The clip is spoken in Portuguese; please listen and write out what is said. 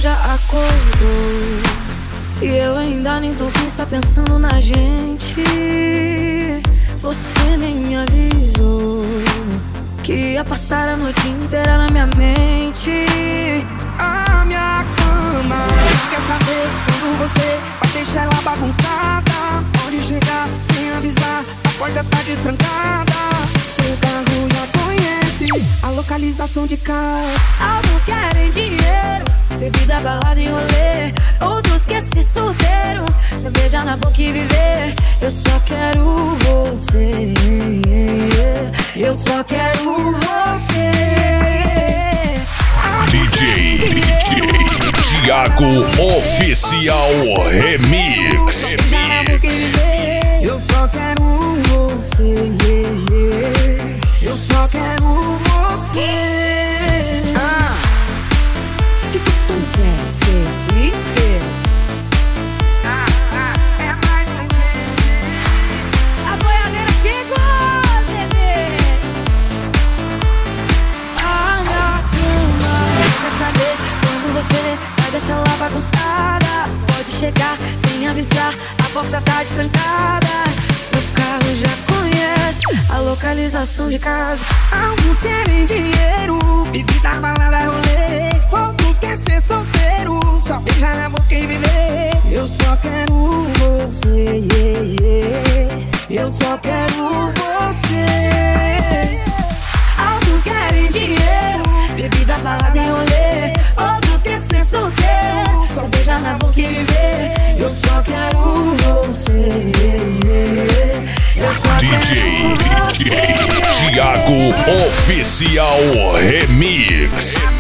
já acordou e eu ainda nem dormi, só pensando na gente. Você nem me avisou que ia passar a noite inteira na minha mente. A minha cama quer saber quando você vai deixar ela bagunçada. Pode chegar sem avisar, a porta tá destrancada. Seu carro já conhece a localização de casa. Alguns querem dinheiro, bebida, balada e rolê. Outros querem ser solteiro, só beijar na boca e viver. Eu só quero você, eu só quero você. DJ Thiago Oficial Remix. Eu só quero você, eu só quero você. Que tu quiser, Felipe. É mais um A boiadeira chegou, bebê. A minha cama quer saber quando você vai deixar lá bagunçada. Pode chegar sem avisar, a porta tá destrancada. Seu carro já conhece a localização de casa. Alguns querem dinheiro, bebida, balada, rolê. Outros querem ser solteiro, só beijar na boca e viver. Eu só quero você, eu só quero você. Alguns querem dinheiro, bebida, balada e rolê. Outros querem ser solteiro, só beijar na boca e viver. Eu só quero você, eu só DJ quero você. Thiago Oficial Remix.